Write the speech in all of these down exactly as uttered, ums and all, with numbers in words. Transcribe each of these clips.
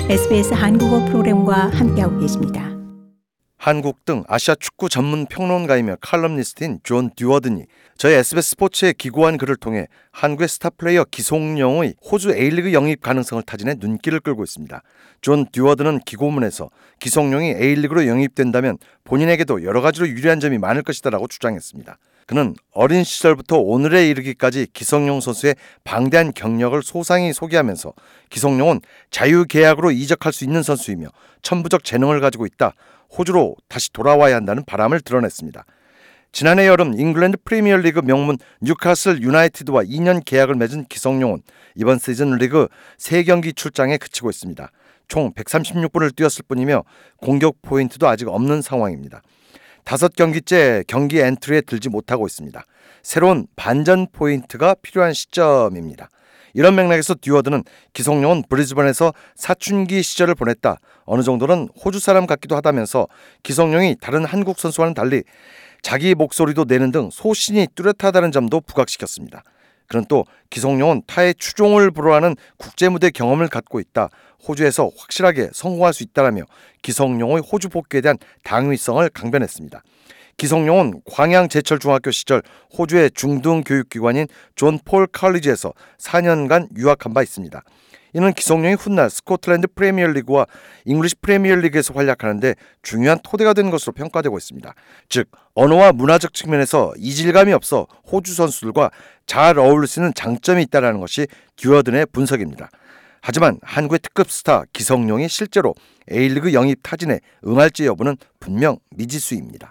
에스비에스 한국어 프로그램과 함께하고 계십니다. 한국 등 아시아 축구 전문 평론가이며 칼럼니스트인 존 듀어든이 저희 에스비에스 스포츠에 기고한 글을 통해 한국의 스타 플레이어 기송용의 호주 A리그 영입 가능성을 타진해 눈길을 끌고 있습니다. 존 듀어든은 기고문에서 기송용이 A리그로 영입된다면 본인에게도 여러 가지로 유리한 점이 많을 것이다라고 주장했습니다. 그는 어린 시절부터 오늘에 이르기까지 기성용 선수의 방대한 경력을 소상히 소개하면서 기성용은 자유계약으로 이적할 수 있는 선수이며 천부적 재능을 가지고 있다, 호주로 다시 돌아와야 한다는 바람을 드러냈습니다. 지난해 여름 잉글랜드 프리미어리그 명문 뉴카슬 유나이티드와 이 년 계약을 맺은 기성용은 이번 시즌 리그 세 경기 출장에 그치고 있습니다. 총 백삼십육 분을 뛰었을 뿐이며 공격 포인트도 아직 없는 상황입니다. 다섯 경기째 경기 엔트리에 들지 못하고 있습니다. 새로운 반전 포인트가 필요한 시점입니다. 이런 맥락에서 듀어드는 기성용은 브리즈번에서 사춘기 시절을 보냈다, 어느 정도는 호주 사람 같기도 하다면서 기성용이 다른 한국 선수와는 달리 자기 목소리도 내는 등 소신이 뚜렷하다는 점도 부각시켰습니다. 그는 또 기성용은 타의 추종을 불허하는 국제무대 경험을 갖고 있다, 호주에서 확실하게 성공할 수 있다라며 기성용의 호주 복귀에 대한 당위성을 강변했습니다. 기성용은 광양 제철중학교 시절 호주의 중등교육기관인 존 폴 칼리지에서 사 년간 유학한 바 있습니다. 이는 기성용이 훗날 스코틀랜드 프리미어리그와 잉글리시 프리미어리그에서 활약하는데 중요한 토대가 된 것으로 평가되고 있습니다. 즉 언어와 문화적 측면에서 이질감이 없어 호주 선수들과 잘 어울릴 수 있는 장점이 있다는 것이 듀어든의 분석입니다. 하지만 한국의 특급 스타 기성용이 실제로 A리그 영입 타진에 응할지 여부는 분명 미지수입니다.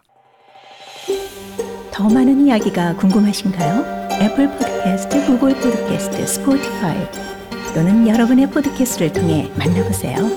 더 많은 이야기가 궁금하신가요? 애플 팟캐스트, 구글 팟캐스트, 스포티파이 또는 여러분의 팟캐스트를 통해 만나보세요.